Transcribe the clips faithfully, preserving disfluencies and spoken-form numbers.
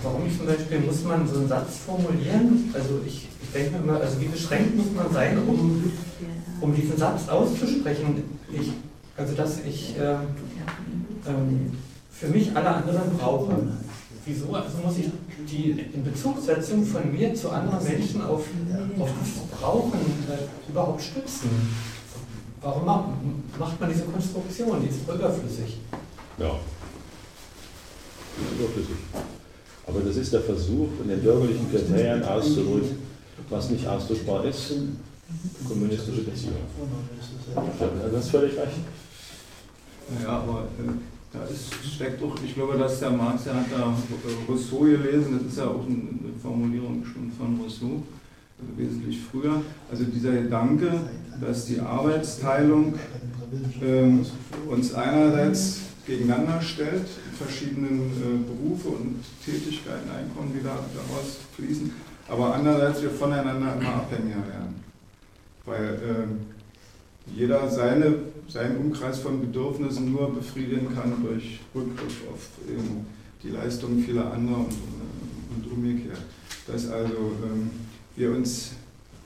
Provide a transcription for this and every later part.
warum zum Beispiel muss man so einen Satz formulieren? Also ich, ich denke mir immer, also wie beschränkt muss man sein, um, um diesen Satz auszusprechen? Ich, also dass ich äh, ähm, für mich alle anderen brauche. Wieso? Also muss ich die Inbezugssetzung von mir zu anderen Menschen auf, auf das Brauchen äh, überhaupt stützen? Warum macht, macht man diese Konstruktion? Die ist überflüssig. Ja, die ist überflüssig. Aber das ist der Versuch, in den bürgerlichen Kriterien auszudrücken, was nicht ausdrückbar ist, kommunistische Beziehungen. Du hast völlig recht. Ja, aber äh, da ist, steckt doch, ich glaube, dass der Marx, der hat da Rousseau gelesen, das ist ja auch eine Formulierung bestimmt von Rousseau, also wesentlich früher. Also dieser Gedanke, dass die Arbeitsteilung ähm, uns einerseits gegeneinander stellt, verschiedenen äh, Berufe und Tätigkeiten, Einkommen, die da, daraus fließen, aber andererseits wir voneinander immer abhängiger werden. Weil äh, jeder seine, seinen Umkreis von Bedürfnissen nur befriedigen kann durch Rückgriff auf ähm, die Leistungen vieler anderer und, und umgekehrt. Dass also ähm, wir uns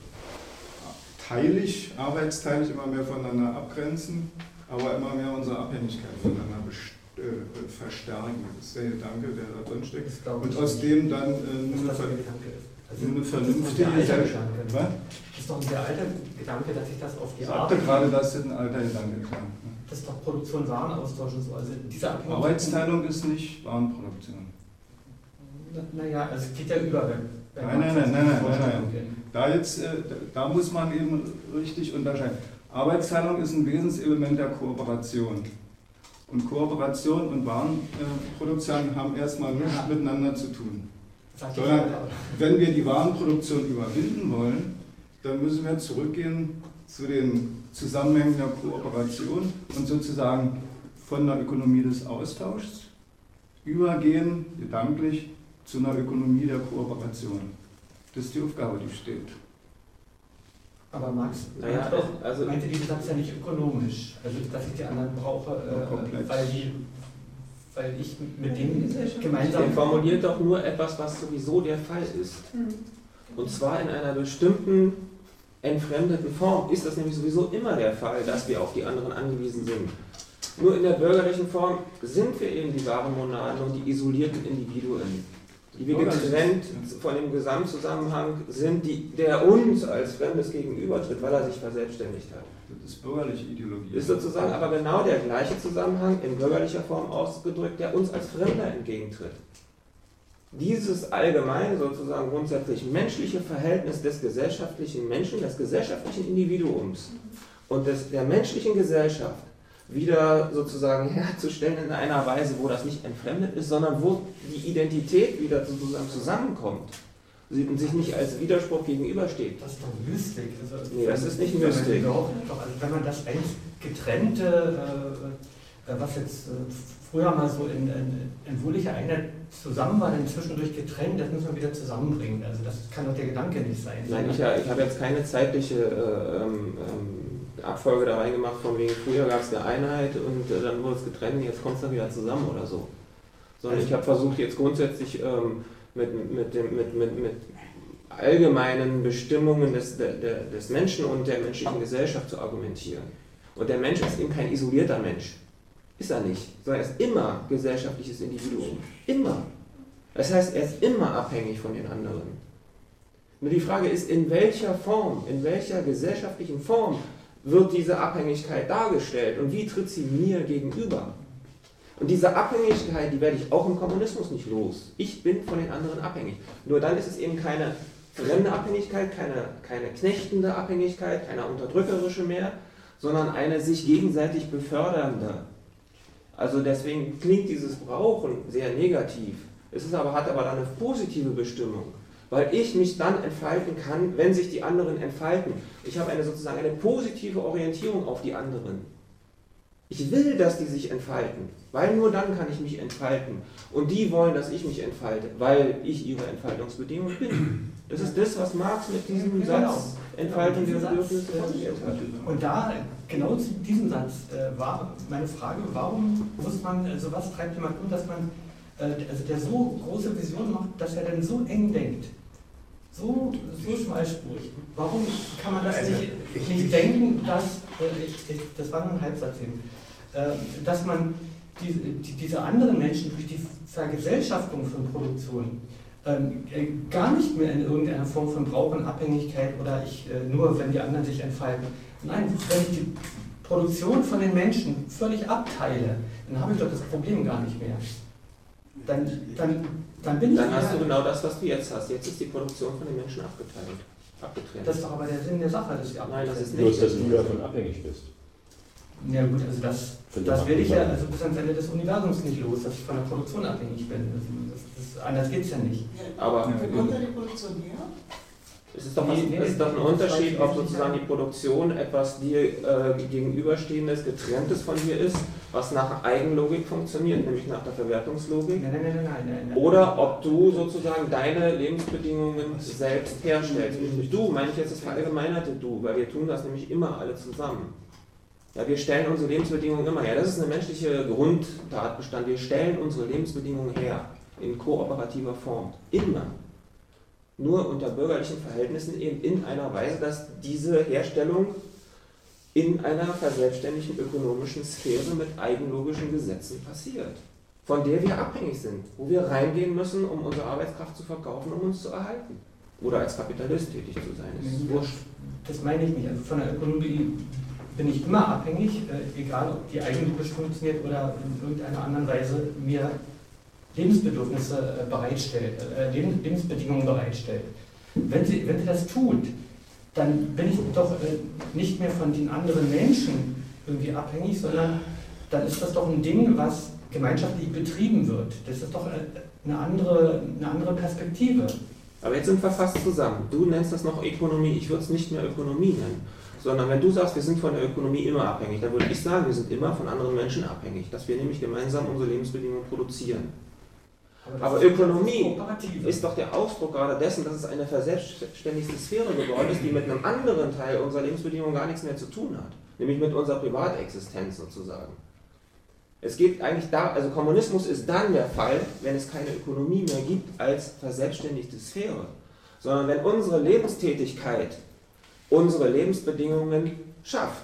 teilig, arbeitsteilig immer mehr voneinander abgrenzen, aber immer mehr unsere Abhängigkeit voneinander äh, verstärken. Das ist der Gedanke, der da drin steckt. Und aus dem dann äh, nur, eine, Ver also eine vernünftige Gesellschaft. Das ist doch ein sehr alter Gedanke, dass ich das auf die ich Art. sagte gerade, das ist ein alter Gedanke. Das ist doch Produktion, Warenaustausch und so. Also diese Arbeitsteilung ist nicht Warenproduktion. Naja, also es geht ja über. Wenn, nein, nein, nein, nein, nein, nein, nein. Da, jetzt, äh, da muss man eben richtig unterscheiden. Arbeitsteilung ist ein Wesenselement der Kooperation. Und Kooperation und Warenproduktion haben erstmal nichts ja. miteinander zu tun. Sondern wenn wir die Warenproduktion überwinden wollen, dann müssen wir zurückgehen zu den Zusammenhängen der Kooperation und sozusagen von der Ökonomie des Austauschs übergehen, gedanklich, zu einer Ökonomie der Kooperation. Das ist die Aufgabe, die steht. Aber Marx naja, doch, also meinte diesen Satz ja nicht ökonomisch, also dass ich die anderen brauche, äh, weil, die, weil ich mit denen gemeinsam... Der formuliert doch nur etwas, was sowieso der Fall ist. Und zwar in einer bestimmten entfremdeten Form ist das nämlich sowieso immer der Fall, dass wir auf die anderen angewiesen sind. Nur in der bürgerlichen Form sind wir eben die wahren Monaden und die isolierten Individuen, die wir getrennt von dem Gesamtzusammenhang sind, die, der uns als Fremdes gegenübertritt, weil er sich verselbstständigt hat. Das ist bürgerliche Ideologie. Ist sozusagen aber genau der gleiche Zusammenhang in bürgerlicher Form ausgedrückt, der uns als Fremder entgegentritt. Dieses allgemeine, sozusagen grundsätzlich menschliche Verhältnis des gesellschaftlichen Menschen, des gesellschaftlichen Individuums und des, der menschlichen Gesellschaft wieder sozusagen herzustellen in einer Weise, wo das nicht entfremdet ist, sondern wo die Identität wieder sozusagen zusammenkommt und sich nicht als Widerspruch gegenübersteht. Das ist doch Mystik. Also, nee, das ist nicht Mystik. Doch, doch, also wenn man das eigentlich getrennte, äh, was jetzt äh, früher mal so in, in, in wohlicher Einheit zusammen war, dann zwischendurch getrennt, das muss man wieder zusammenbringen. Also das kann doch der Gedanke nicht sein. Nein, ich, ich habe jetzt keine zeitliche äh, ähm, Abfolge da reingemacht, von wegen früher gab es eine Einheit und äh, dann wurde es getrennt, jetzt kommt es dann wieder zusammen oder so. Sondern ich habe versucht jetzt grundsätzlich ähm, mit, mit, dem, mit, mit, mit allgemeinen Bestimmungen des, der, des Menschen und der menschlichen Gesellschaft zu argumentieren. Und der Mensch ist eben kein isolierter Mensch. Ist er nicht, sondern er ist immer gesellschaftliches Individuum. Immer. Das heißt, er ist immer abhängig von den anderen. Nur die Frage ist, in welcher Form, in welcher gesellschaftlichen Form wird diese Abhängigkeit dargestellt und wie tritt sie mir gegenüber? Und diese Abhängigkeit, die werde ich auch im Kommunismus nicht los. Ich bin von den anderen abhängig. Nur dann ist es eben keine fremde Abhängigkeit, keine, keine knechtende Abhängigkeit, keine unterdrückerische mehr, sondern eine sich gegenseitig befördernde. Also deswegen klingt dieses Brauchen sehr negativ. Es ist aber, hat aber dann eine positive Bestimmung, weil ich mich dann entfalten kann, wenn sich die anderen entfalten. Ich habe eine sozusagen eine positive Orientierung auf die anderen. Ich will, dass die sich entfalten, weil nur dann kann ich mich entfalten. Und die wollen, dass ich mich entfalte, weil ich ihre Entfaltungsbedingung bin. Das ist das, was Marx mit diesem Satz Entfaltung der Bedürfnisse formuliert hat. Und da, genau zu diesem Satz, äh, war meine Frage, warum muss man, also was treibt jemand um, dass man also der so große Visionen macht, dass er dann so eng denkt, so, so schmalspurig. Warum kann man das nicht, nicht denken, dass, ich, ich, das war nur ein Halbsatz eben, dass man die, die, diese anderen Menschen durch die Vergesellschaftung von Produktion ähm, gar nicht mehr in irgendeiner Form von Brauch und Abhängigkeit oder ich äh, nur, wenn die anderen sich entfalten. Nein, wenn ich die Produktion von den Menschen völlig abteile, dann habe ich doch das Problem gar nicht mehr. Dann, dann, dann bin ich Dann hast wieder, du genau das, was du jetzt hast. Jetzt ist die Produktion von den Menschen abgeteilt. Abgetrennt. Das ist doch aber der Sinn der Sache, dass wir Nein, das ist Bloß, nicht. dass du davon abhängig bist. Ja gut, also das, das werde ich ja also bis ans Ende des Universums nicht los, dass ich von der Produktion abhängig bin. Das, das, das, anders geht es ja nicht. Aber Wo kommt da die Produktion her? es ist doch, was, Nee, nee, es ist doch ein das Unterschied, weiß ob ich nicht. sozusagen die Produktion etwas dir äh, gegenüberstehendes, getrenntes von dir ist, was nach Eigenlogik funktioniert, nämlich nach der Verwertungslogik. Nein, nein, nein, nein, nein, nein, nein. Oder ob du sozusagen deine Lebensbedingungen selbst herstellst. Und durch du meine ich jetzt das verallgemeinerte Du, weil wir tun das nämlich immer alle zusammen. Ja, wir stellen unsere Lebensbedingungen immer her. Das ist eine menschliche Grundtatbestand. Wir stellen unsere Lebensbedingungen her in kooperativer Form. Immer. Nur unter bürgerlichen Verhältnissen eben in einer Weise, dass diese Herstellung in einer verselbstständigten ökonomischen Sphäre mit eigenlogischen Gesetzen passiert, von der wir abhängig sind, wo wir reingehen müssen, um unsere Arbeitskraft zu verkaufen, um uns zu erhalten. Oder als Kapitalist tätig zu sein. Das ist wurscht. Das meine ich nicht. Also von der Ökonomie bin ich immer abhängig, äh, egal ob die eigenlogisch funktioniert oder in irgendeiner anderen Weise mir Lebensbedürfnisse äh, bereitstellt, äh, Lebens Lebensbedingungen bereitstellt. Wenn sie, wenn sie das tut, dann bin ich doch äh, nicht mehr von den anderen Menschen irgendwie abhängig, sondern dann ist das doch ein Ding, was gemeinschaftlich betrieben wird. Das ist doch äh, eine andere, eine andere Perspektive. Aber jetzt sind wir fast zusammen. Du nennst das noch Ökonomie. Ich würde es nicht mehr Ökonomie nennen. Sondern wenn du sagst, wir sind von der Ökonomie immer abhängig, dann würde ich sagen, wir sind immer von anderen Menschen abhängig. Dass wir nämlich gemeinsam unsere Lebensbedingungen produzieren. Aber Ökonomie ist doch der Ausdruck gerade dessen, dass es eine verselbstständigte Sphäre geworden ist, die mit einem anderen Teil unserer Lebensbedingungen gar nichts mehr zu tun hat. Nämlich mit unserer Privatexistenz sozusagen. Es geht eigentlich da, also Kommunismus ist dann der Fall, wenn es keine Ökonomie mehr gibt als verselbstständigte Sphäre. Sondern wenn unsere Lebenstätigkeit unsere Lebensbedingungen schafft.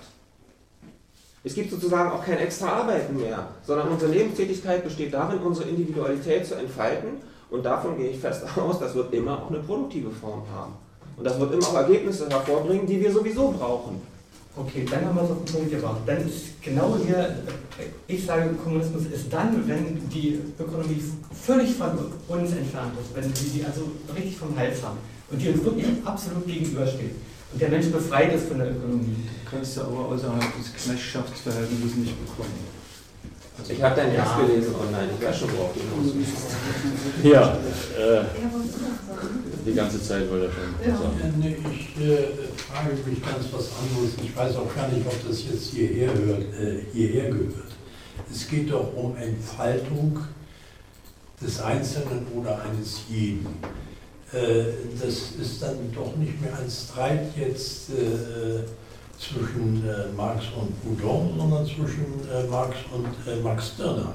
Es gibt sozusagen auch kein extra Arbeiten mehr, sondern unsere Lebenstätigkeit besteht darin, unsere Individualität zu entfalten und davon gehe ich fest aus, das wird immer auch eine produktive Form haben. Und das wird immer auch Ergebnisse hervorbringen, die wir sowieso brauchen. Okay, dann haben wir es auf den Punkt gebracht. Dann ist genau hier, ich sage, Kommunismus ist dann, wenn die Ökonomie völlig von uns entfernt ist, wenn wir die also richtig vom Hals haben und die uns wirklich absolut gegenübersteht. Und der Mensch befreit ist von der Ökonomie. Du kannst ja aber außerhalb des Knechtschaftsverhältnisses nicht bekommen. Also Ich habe deinen Text Ja. gelesen online, ich weiß schon, worauf du hinaus willst. Ja, äh, die ganze Zeit wollte er schon Ja, sagen. nee, ich äh, frage mich ganz was anderes. Ich weiß auch gar nicht, ob das jetzt hierher, hört, äh, hierher gehört. Es geht doch um Entfaltung des Einzelnen oder eines jeden. Äh, das ist dann doch nicht mehr ein Streit jetzt äh, zwischen äh, Marx und Proudhon, sondern zwischen äh, Marx und äh, Max Stirner,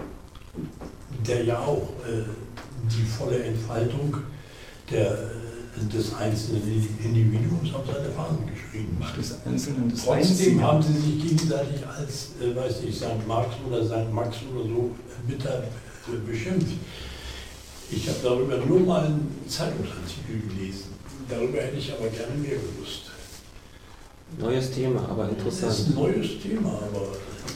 der ja auch äh, die volle Entfaltung der, des einzelnen Individuums auf seine Fahnen geschrieben hat. des Einzelnen, des Trotzdem Einzigen. haben sie sich gegenseitig als, äh, weiß ich, Sankt Marx oder Sankt Max oder so bitter äh, beschimpft. Ich habe darüber nur mal einen Zeitungsartikel gelesen. Darüber hätte ich aber gerne mehr gewusst. Neues Thema, aber Das ist interessant. ein neues Thema, aber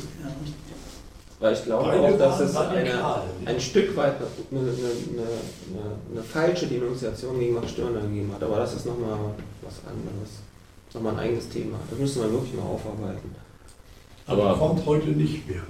Weil ich glaube beide auch, dass waren es eine, radikal. ein Stück weit eine, eine, eine, eine falsche Denunziation gegen Max Stirner gegeben hat. Aber das ist nochmal was anderes. Nochmal ein eigenes Thema. Das müssen wir wirklich mal aufarbeiten. Aber Aber- kommt heute nicht mehr.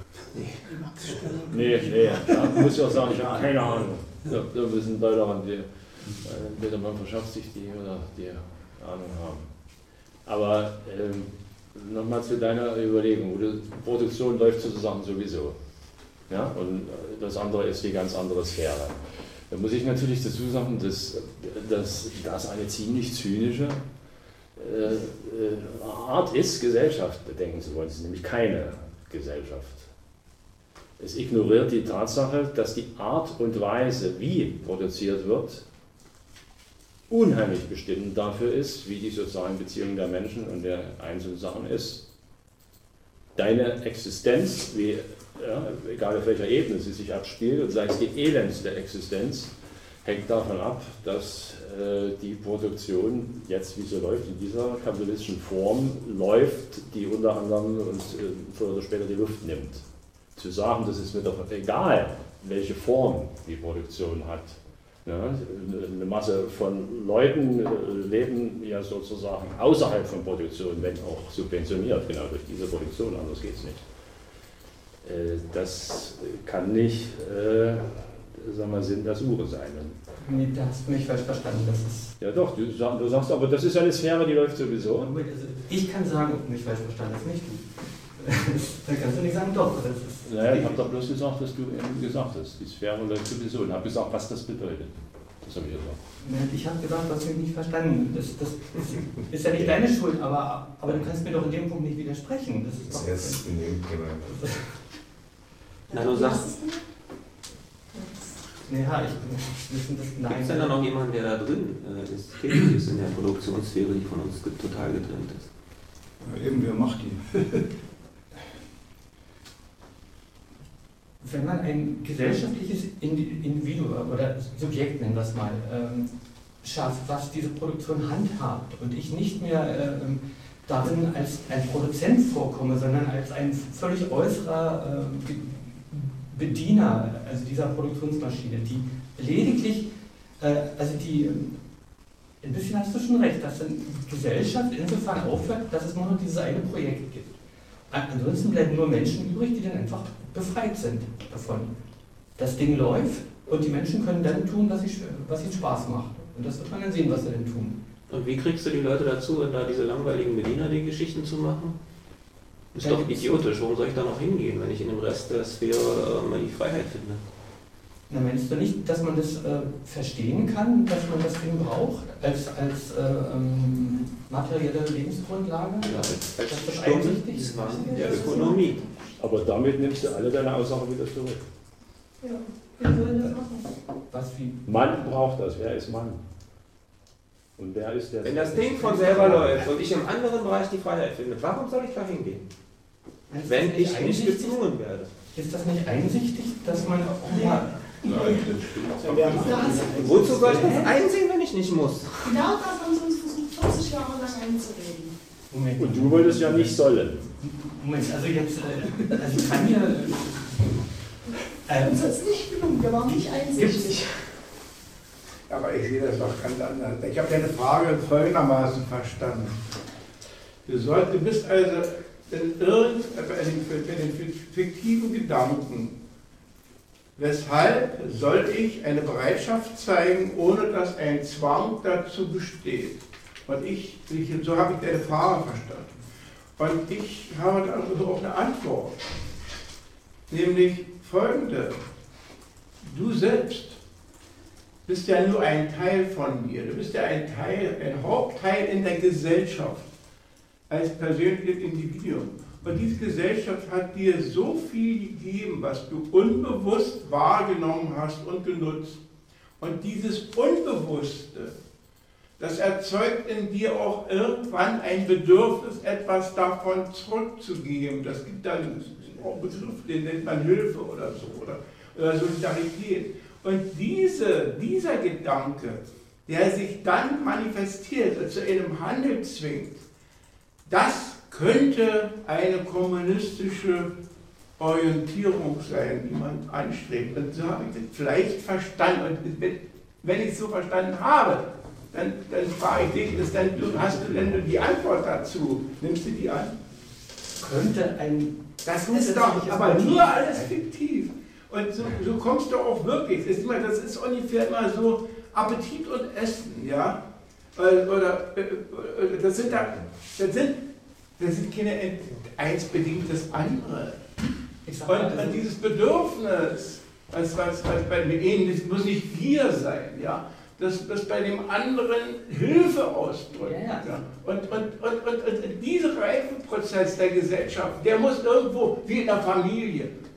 Nee, nee, da muss ich auch sagen, ich habe keine Ahnung. Da, da wissen Leute daran, die, entweder man verschafft sich die oder die Ahnung haben. Aber ähm, nochmal zu deiner Überlegung, die Produktion läuft sozusagen sowieso. Ja? Und das andere ist die ganz andere Sphäre. Da muss ich natürlich dazu sagen, dass, dass das eine ziemlich zynische äh, äh, Art ist, Gesellschaft denken zu wollen. Es ist nämlich keine Gesellschaft. Es ignoriert die Tatsache, dass die Art und Weise, wie produziert wird, unheimlich bestimmend dafür ist, wie die sozialen Beziehungen der Menschen und der einzelnen Sachen ist. Deine Existenz, wie, ja, egal auf welcher Ebene sie sich abspielt, und sei es die elendste Existenz, hängt davon ab, dass äh, die Produktion jetzt, wie sie läuft, in dieser kapitalistischen Form läuft, die unter anderem uns äh, früher oder später die Luft nimmt. Zu sagen, das ist mir doch egal, welche Form die Produktion hat. Ja, eine Masse von Leuten leben ja sozusagen außerhalb von Produktion, wenn auch subventioniert, genau durch diese Produktion, anders geht es nicht. Das kann nicht äh, sagen wir, Sinn der Suche sein. Nee, da hast du mich falsch verstanden. Das ist ja doch, du, du sagst aber, das ist eine Sphäre, die läuft sowieso. Ich kann sagen, nicht falsch verstanden, das ist nicht du. Da kannst du nicht sagen, doch. Das ist naja, ich habe doch bloß gesagt, dass du eben gesagt hast, die Sphäre läuft sowieso und habe gesagt, was das bedeutet. Das habe ich gesagt. Ich habe gesagt, du hast mich nicht verstanden. Das, das ist, ist ja nicht deine Schuld, aber, aber du kannst mir doch in dem Punkt nicht widersprechen. Das ist doch jetzt in dem Thema. Na, du sagst. Ja, ich wissen das. Nein. Gibt es denn da noch jemanden, der da drin äh, ist, tätig ist in der Produktionssphäre, die von uns total getrennt ist? Ja, eben, wer macht die? Wenn man ein gesellschaftliches Individuum oder Subjekt, nennen wir es mal, ähm, schafft, was diese Produktion handhabt und ich nicht mehr ähm, darin als ein Produzent vorkomme, sondern als ein völlig äußerer äh, Bediener, also dieser Produktionsmaschine, die lediglich, äh, also die, ein bisschen hast du schon recht, dass eine Gesellschaft insofern aufhört, dass es nur noch dieses eine Projekt gibt. Ansonsten bleiben nur Menschen übrig, die dann einfach befreit sind davon. Das Ding läuft und die Menschen können dann tun, was, ich, was ihnen Spaß macht. Und das wird man dann sehen, was sie denn tun. Und wie kriegst du die Leute dazu, da diese langweiligen Bediener die Geschichten zu machen? Ist doch idiotisch, warum soll ich da noch hingehen, wenn ich in dem Rest der Sphäre äh, mal die Freiheit finde? Na, meinst du nicht, dass man das äh, verstehen kann, dass man das Ding braucht, als, als äh, ähm, materielle Lebensgrundlage? Ja, als, als das ist einsichtig Zwang der Ökonomie. Aber damit nimmst du alle deine Aussagen wieder zurück. Ja, wir sollen das machen. Was wie? Mann braucht das, wer ist Mann? Und wer ist der? Wenn das Ding von selber läuft und ich im anderen Bereich die Freiheit finde, warum soll ich da hingehen? Wenn ich nicht gezwungen werde. Ist das nicht einsichtig, dass man auch mal... Nein, das stimmt. Wozu soll ich das einsehen, wenn ich nicht muss? Genau das haben sie uns versucht, vierzig Jahre lang einzureden. Moment. Und du wolltest ja nicht sollen. Moment, also jetzt, äh, also ich kann hier... Äh, Uns hat es nicht gelungen, wir waren nicht einsichtig. Aber ich sehe das auch ganz anders. Ich habe deine Frage folgendermaßen verstanden. Du, sollst, du bist also in irgendeinem fiktiven Gedanken. Weshalb soll ich eine Bereitschaft zeigen, ohne dass ein Zwang dazu besteht? Und ich, ich so habe ich deine Frage verstanden. Und ich habe da auch eine Antwort. Nämlich folgende. Du selbst bist ja nur ein Teil von dir. Du bist ja ein Teil, ein Hauptteil in der Gesellschaft als persönliches Individuum. Und diese Gesellschaft hat dir so viel gegeben, was du unbewusst wahrgenommen hast und genutzt. Und dieses Unbewusste, das erzeugt in dir auch irgendwann ein Bedürfnis, etwas davon zurückzugeben. Das gibt dann einen Begriff, den nennt man Hilfe oder so, oder, oder Solidarität. Und diese, dieser Gedanke, der sich dann manifestiert und zu einem Handel zwingt, das könnte eine kommunistische Orientierung sein, die man anstrebt. Und so habe ich das vielleicht verstanden. Und wenn ich es so verstanden habe, dann, dann frage ich dich, ist dann, hast du denn die Antwort dazu? Nimmst du die an? Könnte ein... Das ist doch aber nur alles fiktiv. Und so, so kommst du auch wirklich. Das ist, immer, das ist ungefähr immer so Appetit und Essen, ja? Oder, das sind da, das sind, das sind keine, eins bedingt das andere. Und, und dieses Bedürfnis, was, was, was bei dem Ähnlichen muss nicht Gier sein, ja? Das, das bei dem anderen Hilfe ausdrückt. Ja, ja. Und, und, und, und, und dieser Reifeprozess der Gesellschaft, der muss irgendwo, wie in der Familie,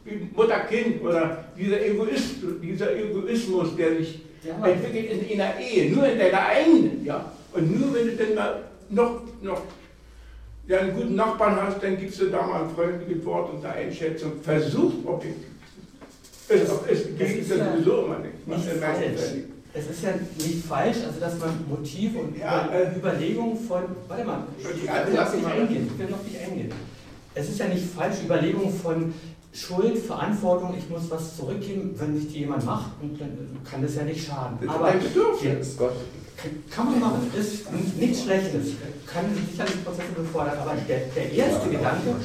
Mutter-Kind oder dieser, Egoist, dieser Egoismus, der sich ja. entwickelt in, in der Ehe, nur in deiner eigenen. Ja? Und nur wenn du dann mal noch, noch ja, einen guten Nachbarn hast, dann gibst du da mal ein freundliches Wort und eine Einschätzung. Versuch objektiv. Es, es, es geht ja sowieso immer nicht. nicht falsch. Es ist ja nicht falsch, also dass man Motive und ja, Über äh, Überlegungen von, warte mal, ich will noch nicht eingehen, ich will noch nicht eingehen. Es ist ja nicht falsch, Überlegungen von Schuld, Verantwortung, ich muss was zurückgeben, wenn sich die jemand macht, und dann kann das ja nicht schaden. Das aber ist Gott. Kann man machen, ist nichts Schlechtes, kann sicherlich Prozesse befördern, aber der, der erste ja, Gedanke,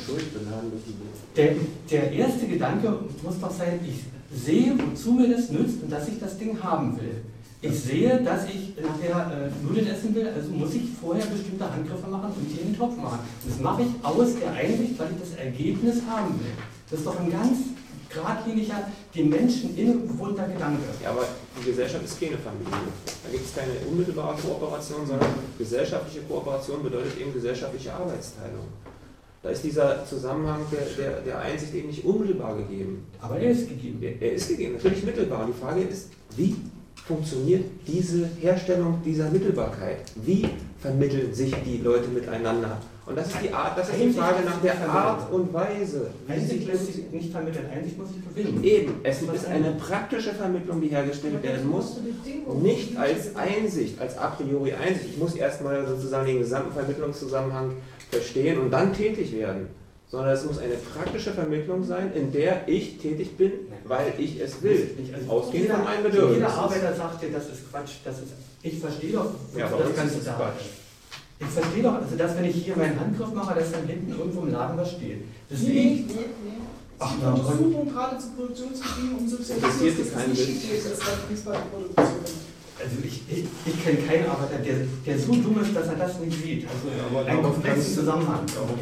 der, der erste Gedanke muss doch sein, ich sehe, wozu mir das nützt und dass ich das Ding haben will. Ich sehe, dass ich nachher äh, Nudeln essen will, also muss ich vorher bestimmte Handgriffe machen und die in den Topf machen. Das mache ich aus der Einsicht, weil ich das Ergebnis haben will. Das ist doch ein ganz geradliniger, den Menschen innewohnter Gedanke. Ja, aber die Gesellschaft ist keine Familie. Da gibt es keine unmittelbare Kooperation, sondern gesellschaftliche Kooperation bedeutet eben gesellschaftliche Arbeitsteilung. Da ist dieser Zusammenhang der, der, der Einsicht eben nicht unmittelbar gegeben. Aber er ist gegeben. Er, er ist gegeben, natürlich mittelbar. Die Frage ist, wie funktioniert diese Herstellung dieser Mittelbarkeit? Wie vermitteln sich die Leute miteinander? Und das ist die Art, das ist die Frage nach der Art und Weise. Einsicht lässt sich nicht vermitteln, Einsicht muss sich gewinnen. Eben, es ist eine praktische Vermittlung, die hergestellt werden muss, nicht als Einsicht, als a priori Einsicht. Ich muss erstmal sozusagen den gesamten Vermittlungszusammenhang verstehen und dann tätig werden. Sondern es muss eine praktische Vermittlung sein, in der ich tätig bin, weil ich es will. Also ausgehend von meinem Bedürfnis. Jeder Arbeiter sagt dir, das ist Quatsch, das ist, ich verstehe doch ja, das Ganze da. Ich verstehe doch, also dass, wenn ich hier meinen Handgriff mache, dass dann hinten irgendwo im Laden was steht. Deswegen, nee, nee, nee. Ach, die Untersuchung gerade zu Produktionsgebieten und Substitution ist kein nicht steht, das hat nichts bei der Produktion. Also ich, ich, ich kenne keinen Arbeiter, der, der so dumm ist, dass er das nicht sieht. Also ja, aber einen komplexen Zusammenhang.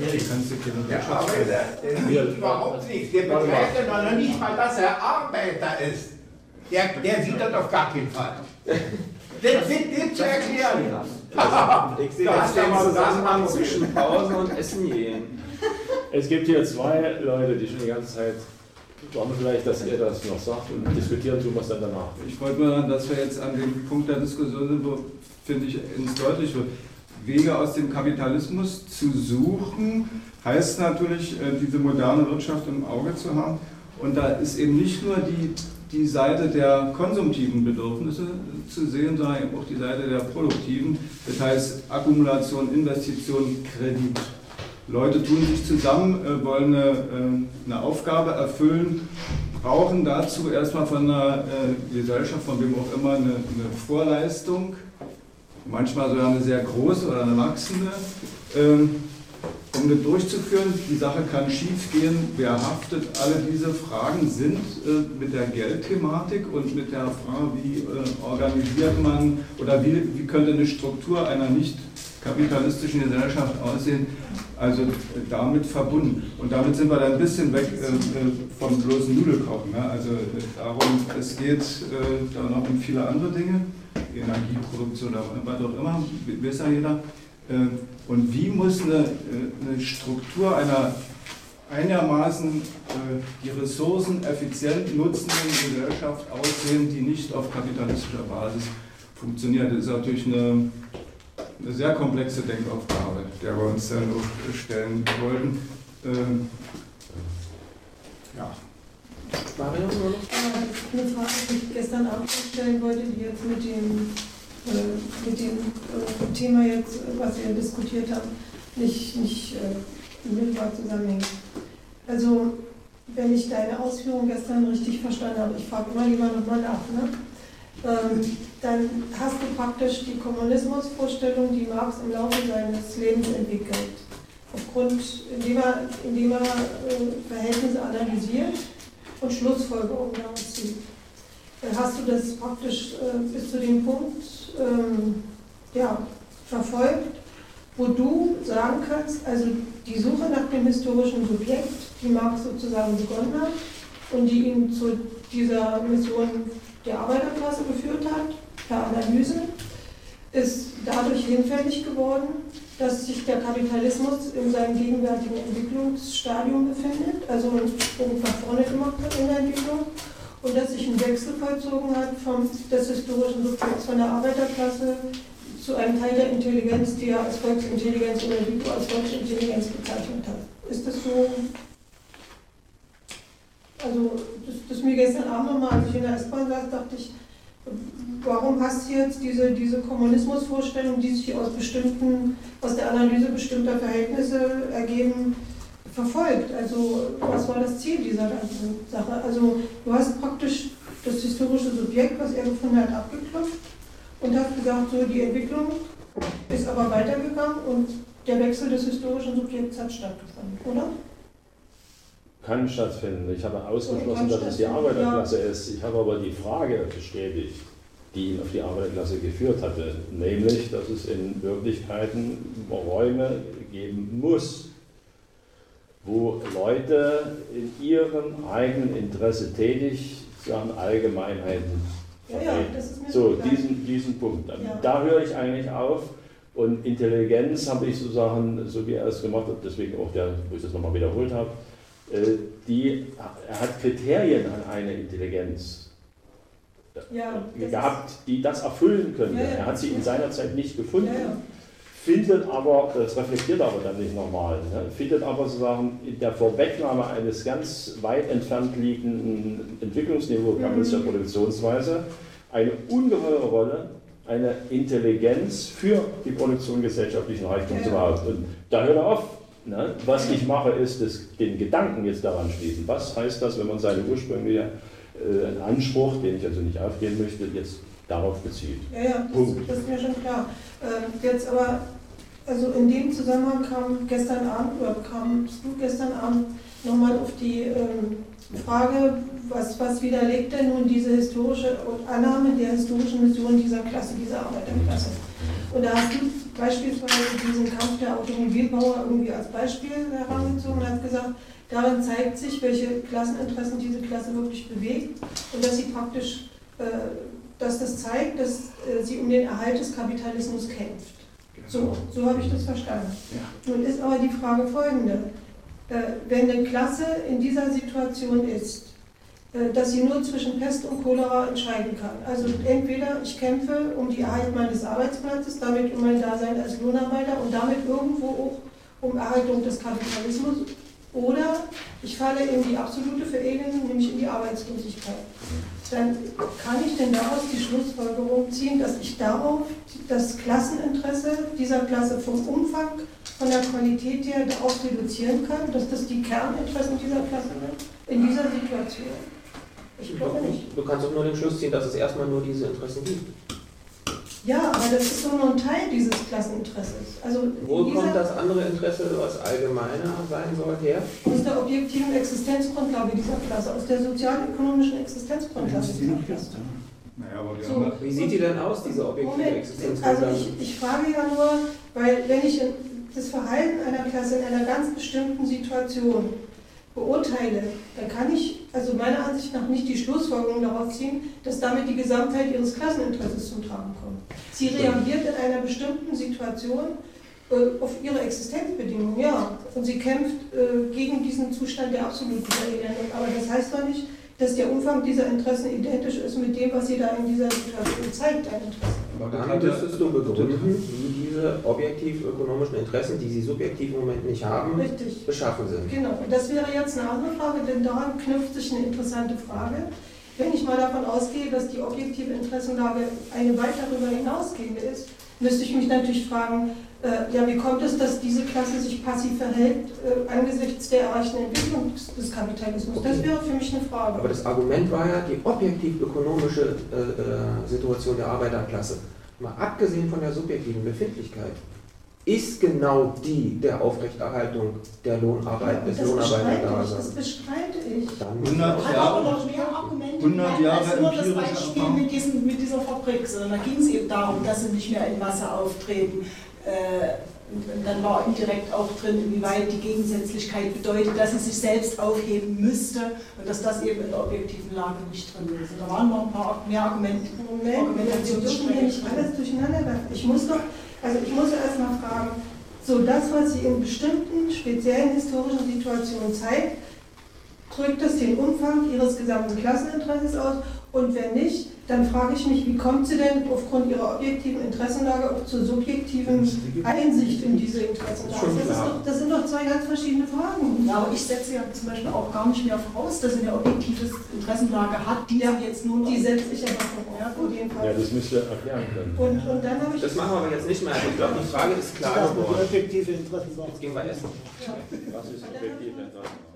Der Arbeiter, der sieht überhaupt nichts. Der begreift ja noch nicht mal, dass er Arbeiter ist. Der, der sieht das auf gar keinen Fall. Das wird dem zu erklären. Ich sehe jetzt den Zusammenhang zwischen Pause und Essen gehen. Es gibt hier zwei Leute, die schon die ganze Zeit warten, vielleicht, dass er das noch sagt, und diskutieren tun wir es dann danach. Ich wollte nur sagen, dass wir jetzt an dem Punkt der Diskussion sind, wo, finde ich, ins deutlich wird. Wege aus dem Kapitalismus zu suchen, heißt natürlich, diese moderne Wirtschaft im Auge zu haben. Und da ist eben nicht nur die, die Seite der konsumtiven Bedürfnisse zu sehen, sondern eben auch die Seite der produktiven. Das heißt Akkumulation, Investition, Kredit. Leute tun sich zusammen, äh, wollen eine, äh, eine Aufgabe erfüllen, brauchen dazu erstmal von einer äh, Gesellschaft, von wem auch immer, eine, eine Vorleistung, manchmal sogar eine sehr große oder eine wachsende, ähm, um das durchzuführen. Die Sache kann schief gehen, wer haftet? Alle diese Fragen sind äh, mit der Geldthematik und mit der Frage, wie äh, organisiert man oder wie, wie könnte eine Struktur einer nicht kapitalistischen Gesellschaft aussehen, also äh, damit verbunden. Und damit sind wir dann ein bisschen weg äh, vom bloßen Nudelkochen. Ne? Also äh, darum, es geht äh, da noch um viele andere Dinge, Energieproduktion oder was auch immer, weiß ja jeder. Äh, und wie muss eine, äh, eine Struktur einer einigermaßen äh, die Ressourcen effizient nutzenden Gesellschaft aussehen, die nicht auf kapitalistischer Basis funktioniert? Das ist natürlich eine eine sehr komplexe Denkaufgabe, der wir uns dann auch stellen wollten. Ähm, ja. Eine Frage, die ich gestern Abend stellen wollte, die jetzt mit dem, äh, mit dem äh, Thema jetzt, was wir diskutiert haben, nicht, nicht äh, mittelbar zusammenhängt. Also, wenn ich deine Ausführungen gestern richtig verstanden habe, ich frage immer lieber nochmal nach, ne? Ähm, dann hast du praktisch die Kommunismusvorstellung, die Marx im Laufe seines Lebens entwickelt. Aufgrund, indem er, indem er äh, Verhältnisse analysiert und Schlussfolgerungen daraus zieht. Dann hast du das praktisch äh, bis zu dem Punkt ähm, ja, verfolgt, wo du sagen kannst, also die Suche nach dem historischen Subjekt, die Marx sozusagen begonnen hat und die ihn zu dieser Mission der Arbeiterklasse geführt hat, per Analyse, ist dadurch hinfällig geworden dass sich der Kapitalismus in seinem gegenwärtigen Entwicklungsstadium befindet, also einen Sprung nach vorne gemacht hat in der Entwicklung und dass sich ein Wechsel vollzogen hat vom, des historischen Subjekts von der Arbeiterklasse zu einem Teil der Intelligenz, die er als Volksintelligenz oder die du als Volksintelligenz bezeichnet hat. Ist das so? Also, das, das mir gestern Abend nochmal, als ich in der S-Bahn saß, dachte ich, warum hast du jetzt diese, diese Kommunismusvorstellung, die sich aus bestimmten, aus der Analyse bestimmter Verhältnisse ergeben, verfolgt? Also, was war das Ziel dieser ganzen Sache? Also, du hast praktisch das historische Subjekt, was er gefunden hat, abgeklopft und hast gesagt, so, die Entwicklung ist aber weitergegangen und der Wechsel des historischen Subjekts hat stattgefunden, oder? Kann stattfinden. Ich habe ausgeschlossen, dass es die Arbeiterklasse ist. Ich habe aber die Frage bestätigt, die ihn auf die Arbeiterklasse geführt hatte, nämlich, dass es in Wirklichkeiten Räume geben muss, wo Leute in ihrem eigenen Interesse tätig Sachen Allgemeinheiten ja, ja, das ist mir so, klar. diesen, diesen Punkt. Ja. Da höre ich eigentlich auf. Und Intelligenz habe ich sozusagen, so wie er es gemacht hat, deswegen auch der, wo ich das nochmal wiederholt habe, die, er hat Kriterien an eine Intelligenz ja, gehabt, die das erfüllen könnte. Ja, ja. Er hat sie in seiner Zeit nicht gefunden, Ja, ja. findet aber, das reflektiert aber dann nicht normal, ne, findet aber sozusagen in der Vorwegnahme eines ganz weit entfernt liegenden Entwicklungsniveaus Mhm. der Produktionsweise eine ungeheure Rolle, eine Intelligenz für die Produktion gesellschaftlichen Reichtums Ja. überhaupt. Und da hört er auf. Ne? Was ich mache, ist das, den Gedanken jetzt daran schließen. Was heißt das, wenn man seinen ursprünglichen äh, Anspruch, den ich also nicht aufgeben möchte, jetzt darauf bezieht? Ja, ja, das, das ist mir schon klar. Äh, jetzt aber, also in dem Zusammenhang kam gestern Abend, oder kamst du gestern Abend nochmal auf die ähm, Frage, was, was widerlegt denn nun diese historische Annahme der historischen Mission dieser Klasse, dieser Arbeiterklasse? Und da hast du beispielsweise diesen Kampf der Automobilbauer irgendwie als Beispiel herangezogen und hast gesagt, darin zeigt sich, welche Klasseninteressen diese Klasse wirklich bewegt und dass sie praktisch, äh, dass das zeigt, dass äh, sie um den Erhalt des Kapitalismus kämpft. So, so habe ich das verstanden. Ja. Nun ist aber die Frage folgende. Äh, wenn eine Klasse in dieser Situation ist, dass sie nur zwischen Pest und Cholera entscheiden kann. Also entweder ich kämpfe um die Erhalt meines Arbeitsplatzes, damit um mein Dasein als Lohnarbeiter und damit irgendwo auch um Erhaltung des Kapitalismus, oder ich falle in die absolute Verelendung, nämlich in die Arbeitslosigkeit. Dann kann ich denn daraus die Schlussfolgerung ziehen, dass ich darauf das Klasseninteresse dieser Klasse vom Umfang, von der Qualität her darauf reduzieren kann, dass das die Kerninteressen dieser Klasse sind, in dieser Situation. Ich glaube nicht. Du kannst doch nur den Schluss ziehen, dass es erstmal nur diese Interessen gibt. Ja, aber das ist doch nur ein Teil dieses Klasseninteresses. Also Wo kommt das andere Interesse, was allgemeiner sein soll, her? Aus der objektiven Existenzgrundlage dieser Klasse, aus der sozialökonomischen Existenzgrundlage dieser Klasse. Naja, aber wir So, haben Wie sieht die denn aus, diese objektive Moment, Existenzgrundlage? also ich, ich frage ja nur, weil wenn ich das Verhalten einer Klasse in einer ganz bestimmten Situation beurteile, dann kann ich also meiner Ansicht nach nicht die Schlussfolgerung daraus ziehen, dass damit die Gesamtheit ihres Klasseninteresses zum Tragen kommt. Sie reagiert in einer bestimmten Situation äh, auf ihre Existenzbedingungen, ja, und sie kämpft äh, gegen diesen Zustand der absoluten Verelendung. Aber das heißt doch nicht, dass der Umfang dieser Interessen identisch ist mit dem, was sie da in dieser Situation zeigt, ein Interesse. Aber dann müsstest du begründen, wie diese objektiv-ökonomischen Interessen, die sie subjektiv im Moment nicht haben, Richtig. beschaffen sind. Genau, und das wäre jetzt eine andere Frage, denn daran knüpft sich eine interessante Frage. Wenn ich mal davon ausgehe, dass die objektive Interessenlage eine weit darüber hinausgehende ist, müsste ich mich natürlich fragen, äh, ja, wie kommt es, dass diese Klasse sich passiv verhält äh, angesichts der erreichten Entwicklung des, des Kapitalismus? Okay. Das wäre für mich eine Frage. Aber das Argument war ja die objektiv-ökonomische äh, äh, Situation der Arbeiterklasse. Mal abgesehen von der subjektiven Befindlichkeit, ist genau die der Aufrechterhaltung der Lohnarbeit, des das bestreite ich, Lohnarbeiterdaseins. das bestreite ich. hundert Hat Jahre, aber noch mehr Argumente hundert Jahre als nur das empirische Beispiel Erfahrung. mit, diesen, mit dieser Fabrik, sondern da ging es eben darum, dass sie nicht mehr in Masse auftreten. Äh, und dann war indirekt auch drin, inwieweit die Gegensätzlichkeit bedeutet, dass sie sich selbst aufheben müsste und dass das eben in der objektiven Lage nicht drin ist. Und da waren noch ein paar mehr Argumente. Moment, wir dürfen hier nicht alles durcheinander werfen. Ich muss doch, also ich muss erst mal fragen, So, das, was sie in bestimmten speziellen historischen Situationen zeigt, drückt es den Umfang ihres gesamten Klasseninteresses aus? Und wenn nicht, dann frage ich mich, wie kommt sie denn aufgrund ihrer objektiven Interessenlage auch zur subjektiven Einsicht in diese Interessenlage? Das, ist doch, das sind doch zwei ganz verschiedene Fragen. Ja, aber ich setze ja zum Beispiel auch gar nicht mehr voraus, dass sie eine objektive Interessenlage hat, die ja jetzt nur noch... Die setze ich aber voraus, ja, auf jeden Fall. Ja, das müsst ihr erklären können. Und, und dann habe ich... Das machen wir aber jetzt nicht mehr. Ich glaube, die Frage ist klar geworden. Objektive Interessenlage. Jetzt gehen wir essen. Ja. Was ist objektiv?